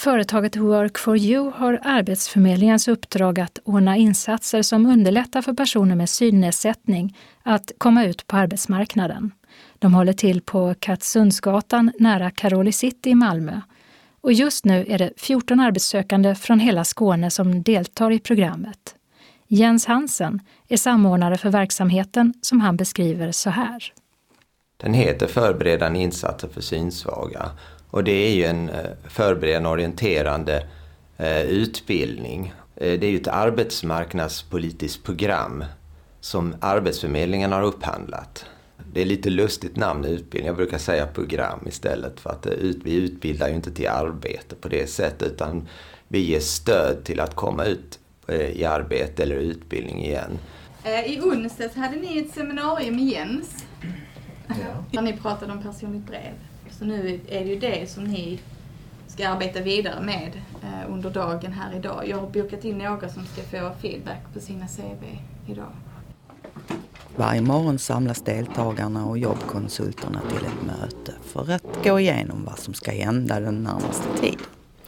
företaget Work for You har Arbetsförmedlingens uppdrag att ordna insatser som underlättar för personer med synnedsättning att komma ut på arbetsmarknaden. De håller till på Kattsundsgatan nära Karoli City i Malmö. Och just nu är det 14 arbetssökande från hela Skåne som deltar i programmet. Jens Hansen är samordnare för verksamheten som han beskriver så här. Den heter Förberedande insatser för synsvaga och det är ju en förberedande orienterande utbildning. Det är ju ett arbetsmarknadspolitiskt program som Arbetsförmedlingen har upphandlat. Det är lite lustigt namn utbildning, jag brukar säga program istället för att vi utbildar ju inte till arbete på det sättet utan vi ger stöd till att komma ut i arbete eller utbildning igen. I onsdags hade ni ett seminarium med Jens där ni pratade om personligt brev. Så nu är det ju det som ni ska arbeta vidare med under dagen här idag. Jag har bokat in några som ska få feedback på sina CV idag. Varje morgon samlas deltagarna och jobbkonsulterna till ett möte för att gå igenom vad som ska hända den närmaste tiden.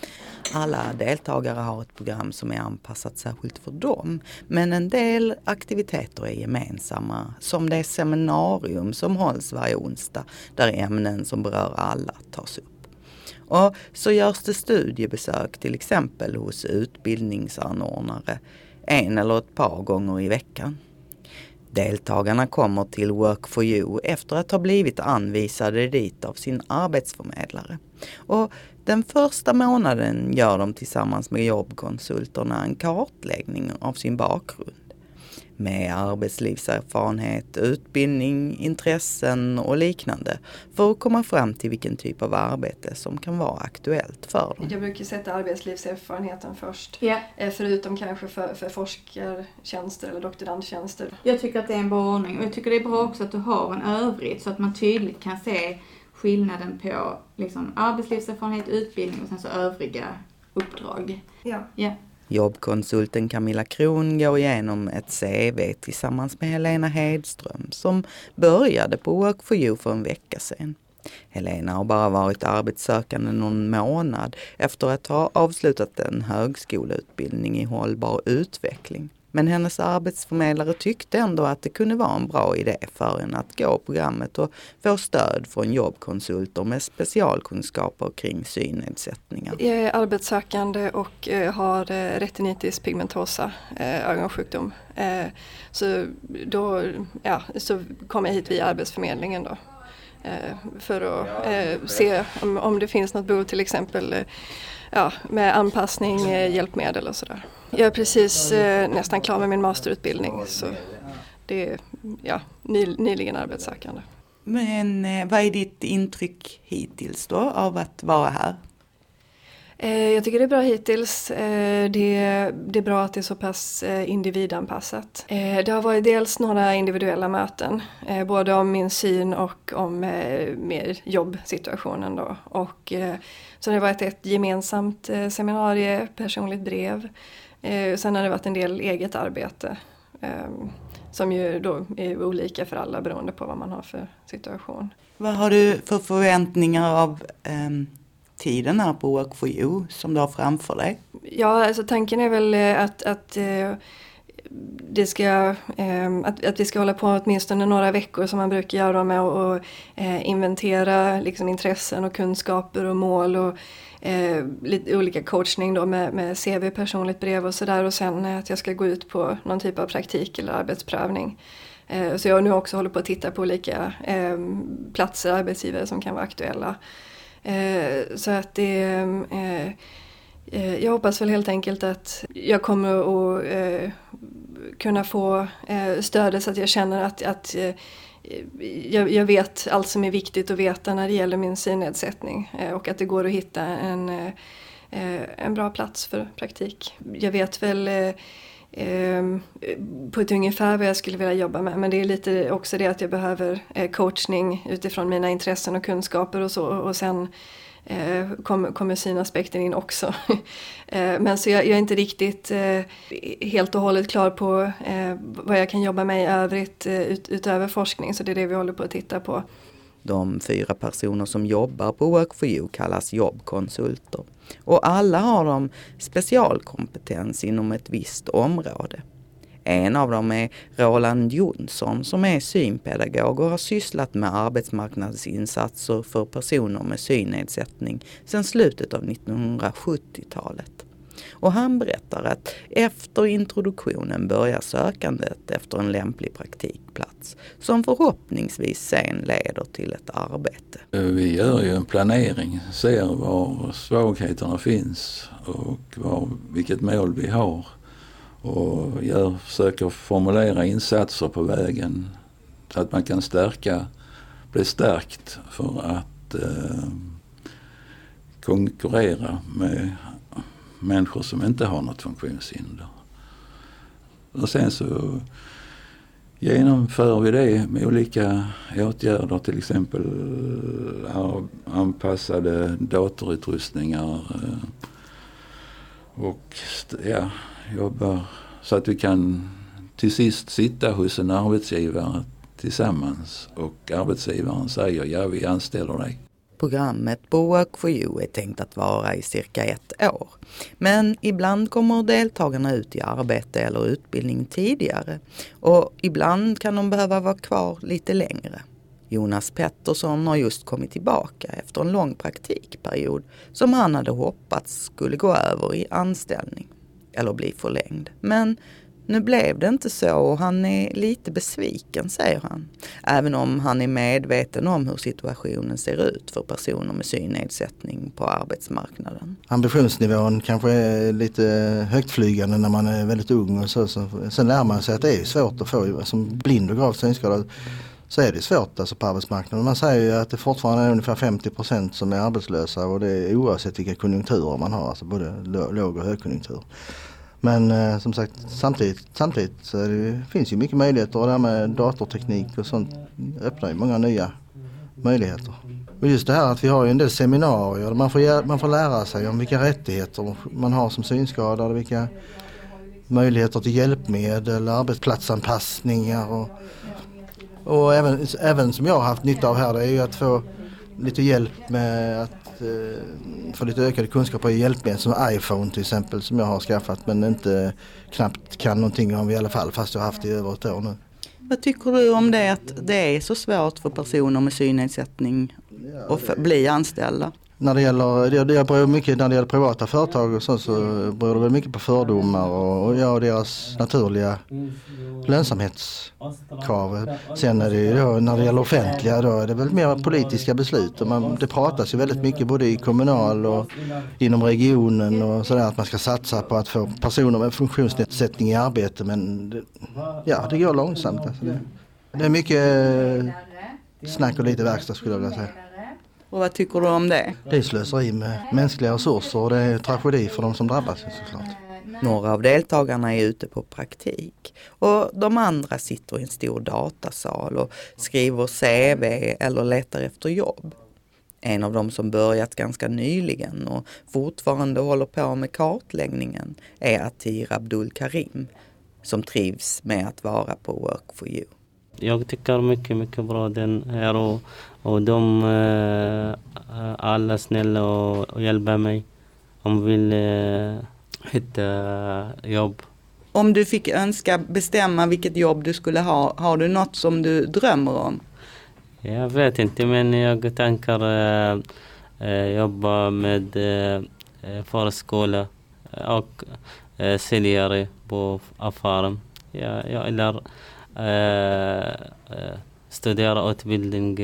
Alla deltagare har ett program som är anpassat särskilt för dem, men en del aktiviteter är gemensamma, som det seminarium som hålls varje onsdag där ämnen som berör alla tas upp. Och så görs det studiebesök till exempel hos utbildningsanordnare en eller ett par gånger i veckan. Deltagarna kommer till Work for You efter att ha blivit anvisade dit av sin arbetsförmedlare. Och den första månaden gör de tillsammans med jobbkonsulterna en kartläggning av sin bakgrund. Med arbetslivserfarenhet, utbildning, intressen och liknande för att komma fram till vilken typ av arbete som kan vara aktuellt för dem. Jag brukar sätta arbetslivserfarenheten först. Förutom kanske för forskartjänster eller doktorandtjänster. Jag tycker att det är en bra ordning och jag tycker det är bra också att du har en övrigt så att man tydligt kan se skillnaden på liksom, arbetslivserfarenhet, utbildning och sen så övriga uppdrag. Ja. Jobbkonsulten Camilla Kron går igenom ett CV tillsammans med Helena Hedström som började på Work for You för en vecka sedan. Helena har bara varit arbetssökande någon månad efter att ha avslutat en högskoleutbildning i hållbar utveckling. Men hennes arbetsförmedlare tyckte ändå att det kunde vara en bra idé för henne att gå programmet och få stöd från jobbkonsulter med specialkunskaper kring synnedsättningar. Jag är arbetssökande och har retinitis pigmentosa, ögonsjukdom. Så kom jag hit via Arbetsförmedlingen då. För att se om det finns något behov till exempel med anpassning, hjälpmedel och sådär. Jag är precis nästan klar med min masterutbildning så det är nyligen arbetssökande. Men vad är ditt intryck hittills då av att vara här? Jag tycker det är bra hittills. Det är bra att det är så pass individanpassat. Det har varit dels några individuella möten, både om min syn och om mer jobbsituationen då. Och så har det varit ett gemensamt seminarium, personligt brev. Sen har det varit en del eget arbete som ju då är olika för alla beroende på vad man har för situation. Vad har du för förväntningar av tiden här på Work for You som du har framför dig? Ja, alltså tanken är väl att vi ska hålla på åtminstone några veckor som man brukar göra med att inventera liksom intressen och kunskaper och mål och lite olika coachning då med CV, personligt brev och sådär och sen att jag ska gå ut på någon typ av praktik eller arbetsprövning. Så jag nu också håller på att titta på olika platser, arbetsgivare som kan vara aktuella. Så att jag hoppas väl helt enkelt att jag kommer att kunna få stöd så att jag känner att jag vet allt som är viktigt att veta när det gäller min synnedsättning och att det går att hitta en bra plats för praktik. Jag vet väl på ett ungefär vad jag skulle vilja jobba med, men det är lite också det att jag behöver coachning utifrån mina intressen och kunskaper och så, och sen kommer synaspekten in också. Men så jag är inte riktigt helt och hållet klar på vad jag kan jobba med i övrigt utöver forskning, så det är det vi håller på att titta på. De 4 personer som jobbar på Work4You kallas jobbkonsulter. Och alla har de specialkompetens inom ett visst område. En av dem är Roland Jonsson som är synpedagog och har sysslat med arbetsmarknadsinsatser för personer med synnedsättning sedan slutet av 1970-talet. Och han berättar att efter introduktionen börjar sökandet efter en lämplig praktikplats som förhoppningsvis sen leder till ett arbete. Vi gör ju en planering, ser var svagheterna finns och vilket mål vi har. Och försöker formulera insatser på vägen så att man kan bli stärkt för att konkurrera med människor som inte har något funktionshinder. Och sen så genomför vi det med olika åtgärder, till exempel anpassade datorutrustningar och jobbar så att vi kan till sist sitta hos en arbetsgivare tillsammans och arbetsgivaren säger ja, vi anställer dig. Programmet på Work4You är tänkt att vara i cirka 1 år. Men ibland kommer deltagarna ut i arbete eller utbildning tidigare och ibland kan de behöva vara kvar lite längre. Jonas Pettersson har just kommit tillbaka efter en lång praktikperiod som han hade hoppats skulle gå över i anställning eller bli förlängd. Men nu blev det inte så och han är lite besviken, säger han. Även om han är medveten om hur situationen ser ut för personer med synnedsättning på arbetsmarknaden. Ambitionsnivån kanske är lite högtflygande när man är väldigt ung och så. Sen lär man sig att det är svårt att få, som blind och gravt synskadad så är det svårt alltså på arbetsmarknaden. Man säger ju att det fortfarande är ungefär 50% som är arbetslösa och det är oavsett vilka konjunkturer man har, alltså både låg- och högkonjunktur. Men som sagt, samtidigt så finns ju mycket möjligheter och det här med datorteknik och sånt öppnar ju många nya möjligheter. Och just det här att vi har ju en del seminarier där man får lära sig om vilka rättigheter man har som synskadad och vilka möjligheter till hjälpmedel, arbetsplatsanpassningar och även som jag har haft nytta av här, det är ju att få lite hjälp med att få lite ökade kunskaper i hjälpmedel som iPhone till exempel som jag har skaffat men inte knappt kan någonting om i alla fall fast jag har haft det i över 1 år nu. Vad tycker du om det att det är så svårt för personer med synnedsättning att bli anställda? När det gäller privata företag och så beror det väl mycket på fördomar och deras naturliga lönsamhetskrav. Sen är det ju då, när det gäller offentliga då är det väl mer politiska beslut och det pratas ju väldigt mycket både i kommunal och inom regionen och sådär att man ska satsa på att få personer med funktionsnedsättning i arbete men det går långsamt. Alltså det är mycket snack och lite verkstad skulle jag vilja säga. Och vad tycker du om det? Det är slöseri med mänskliga resurser och det är tragedi för de som drabbas såklart. Några av deltagarna är ute på praktik och de andra sitter i en stor datasal och skriver CV eller letar efter jobb. En av dem som börjat ganska nyligen och fortfarande håller på med kartläggningen är Atir Abdul Karim som trivs med att vara på Work4You. Jag tycker mycket bra den här och de alla snälla och hjälper mig om vill hitta jobb. Om du fick bestämma vilket jobb du skulle ha, har du något som du drömmer om? Jag vet inte men jag tänker jobba med förskola och säljare på affären. Eller studera utbildning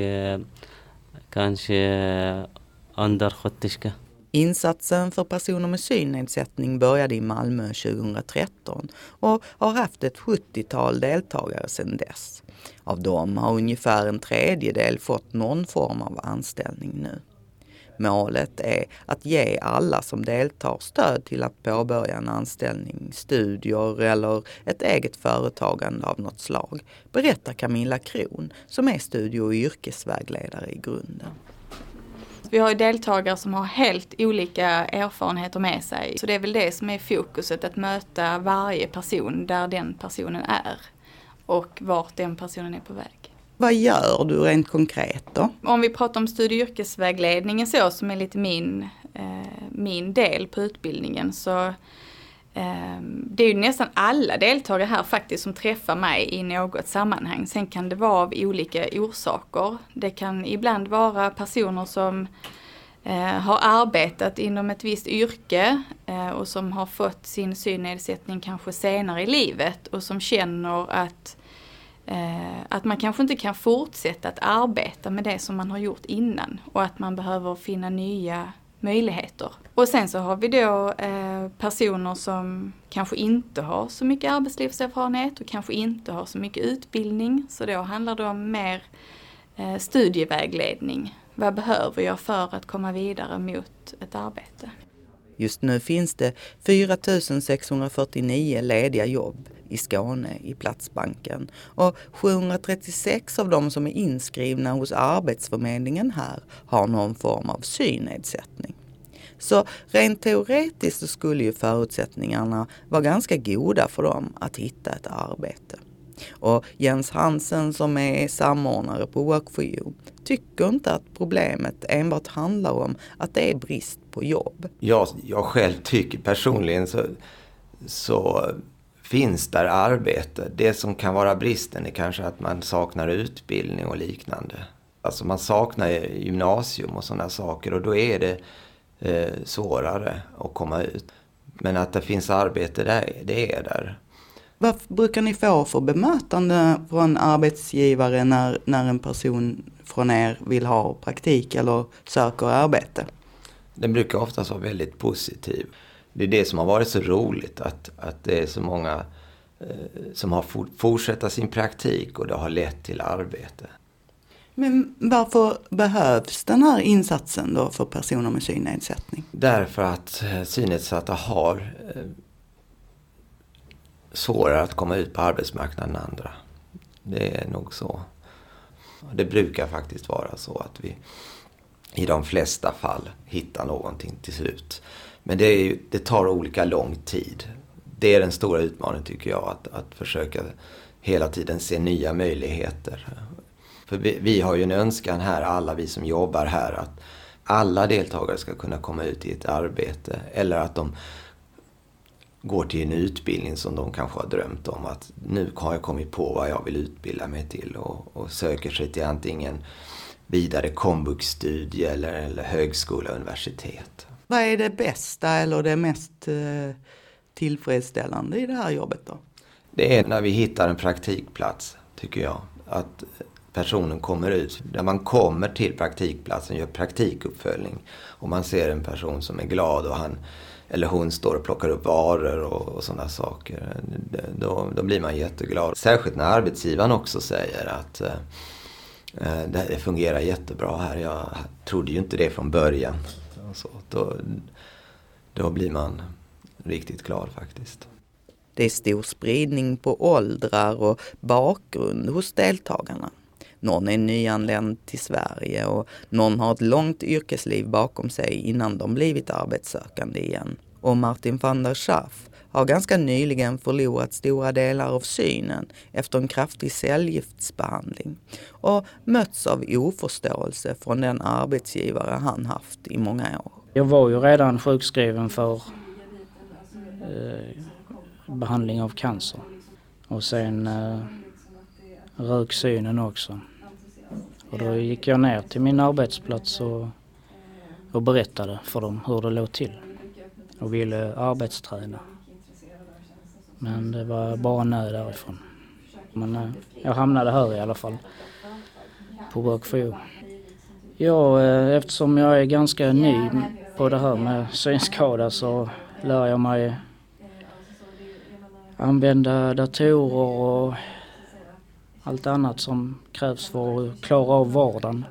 kanske undersköterska. Insatsen för personer med synnedsättning började i Malmö 2013 och har haft ett 70-tal deltagare sedan dess. Av dem har ungefär 1/3 fått någon form av anställning nu. Målet är att ge alla som deltar stöd till att påbörja en anställning, studier eller ett eget företagande av något slag, berättar Camilla Kron som är studie- och yrkesvägledare i grunden. Vi har ju deltagare som har helt olika erfarenheter med sig. Så det är väl det som är fokuset, att möta varje person där den personen är och vart den personen är på väg. Vad gör du rent konkret då? Om vi pratar om studie- och yrkesvägledningen så, som är lite min del på utbildningen, så det är ju nästan alla deltagare här faktiskt som träffar mig i något sammanhang. Sen kan det vara av olika orsaker. Det kan ibland vara personer som har arbetat inom ett visst yrke och som har fått sin synnedsättning kanske senare i livet och som känner att man kanske inte kan fortsätta att arbeta med det som man har gjort innan och att man behöver finna nya möjligheter. Och sen så har vi då personer som kanske inte har så mycket arbetslivserfarenhet och kanske inte har så mycket utbildning, så då handlar det om mer studievägledning. Vad behöver jag för att komma vidare mot ett arbete? Just nu finns det 4 649 lediga jobb i Skåne i Platsbanken och 736 av dem som är inskrivna hos Arbetsförmedlingen här har någon form av synnedsättning. Så rent teoretiskt så skulle ju förutsättningarna vara ganska goda för dem att hitta ett arbete. Och Jens Hansen som är samordnare på Work4You tycker inte att problemet enbart handlar om att det är brist på jobb. Jag själv tycker personligen så finns där arbete. Det som kan vara bristen är kanske att man saknar utbildning och liknande. Alltså man saknar gymnasium och sådana saker och då är det svårare att komma ut. Men att det finns arbete där, det är där. Vad brukar ni få för bemötande från arbetsgivare när en person från er vill ha praktik eller söker arbete? Den brukar oftast vara väldigt positiv. Det är det som har varit så roligt, att det är så många som har fortsatt sin praktik och det har lett till arbete. Men varför behövs den här insatsen då för personer med synnedsättning? Därför att synnedsatta har svårare att komma ut på arbetsmarknaden än andra. Det är nog så. Det brukar faktiskt vara så att vi i de flesta fall hittar någonting till slut. Men det tar olika lång tid. Det är den stora utmaningen tycker jag, att försöka hela tiden se nya möjligheter. För vi har ju en önskan här, alla vi som jobbar här, att alla deltagare ska kunna komma ut i ett arbete eller att de går till en utbildning som de kanske har drömt om, att nu har jag kommit på vad jag vill utbilda mig till och söker sig till antingen vidare komvuxstudie eller högskola och universitet. Vad är det bästa eller det mest tillfredsställande i det här jobbet då? Det är när vi hittar en praktikplats, tycker jag. Att personen kommer ut. När man kommer till praktikplatsen, gör praktikuppföljning och man ser en person som är glad och han eller hon står och plockar upp varor och sådana saker. Då blir man jätteglad. Särskilt när arbetsgivaren också säger att det fungerar jättebra här. Jag trodde ju inte det från början. Så, då blir man riktigt glad faktiskt. Det är stor spridning på åldrar och bakgrund hos deltagarna. Någon är nyanländ till Sverige och någon har ett långt yrkesliv bakom sig innan de blivit arbetssökande igen. Och Martin van der Schaaf har ganska nyligen förlorat stora delar av synen efter en kraftig cellgiftsbehandling och mötts av oförståelse från den arbetsgivare han haft i många år. Jag var ju redan sjukskriven för behandling av cancer och sen rök synen också. Och då gick jag ner till min arbetsplats och berättade för dem hur det låg till och ville arbetsträna. Men det var bara nej därifrån. Men jag hamnade här i alla fall på Work4You. Ja, eftersom jag är ganska ny på det här med synskada så lär jag mig använda datorer och allt annat som krävs för att klara av vardagen.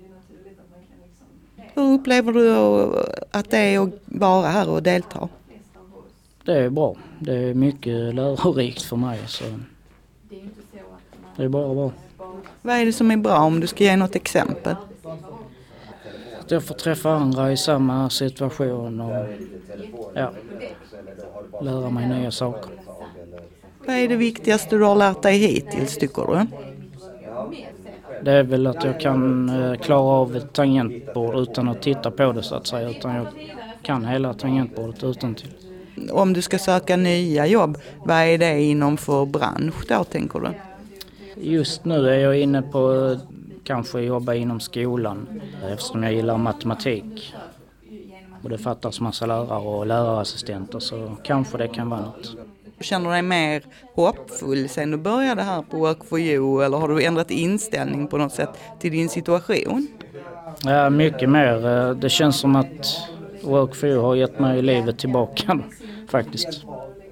Hur upplever du att det är att vara här och delta? Det är bra. Det är mycket lärorikt för mig. Så det är bara bra. Vad är det som är bra om du ska ge något exempel? Att jag får träffa andra i samma situation och lära mig nya saker. Vad är det viktigaste du har lärt dig hittills tycker du? Det är väl att jag kan klara av ett tangentbord utan att titta på det så att säga, utan jag kan hela tangentbordet utantill. Om du ska söka nya jobb, vad är det inom för bransch då, tänker du? Just nu är jag inne på kanske jobba inom skolan eftersom jag gillar matematik. Och det fattas massa lärare och lärarassistenter, så kanske det kan vara något. Känner du dig mer hoppfull sen du började här på Work for You, eller har du ändrat inställning på något sätt till din situation? Ja, mycket mer. Det känns som att Work for You har gett mig livet tillbaka faktiskt.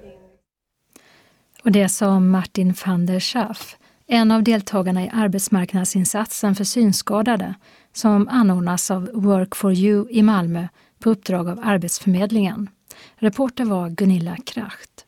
Och det sa Martin van der Schaaf, en av deltagarna i arbetsmarknadsinsatsen för synskadade som anordnas av Work for You i Malmö på uppdrag av Arbetsförmedlingen. Reporter var Gunilla Kracht.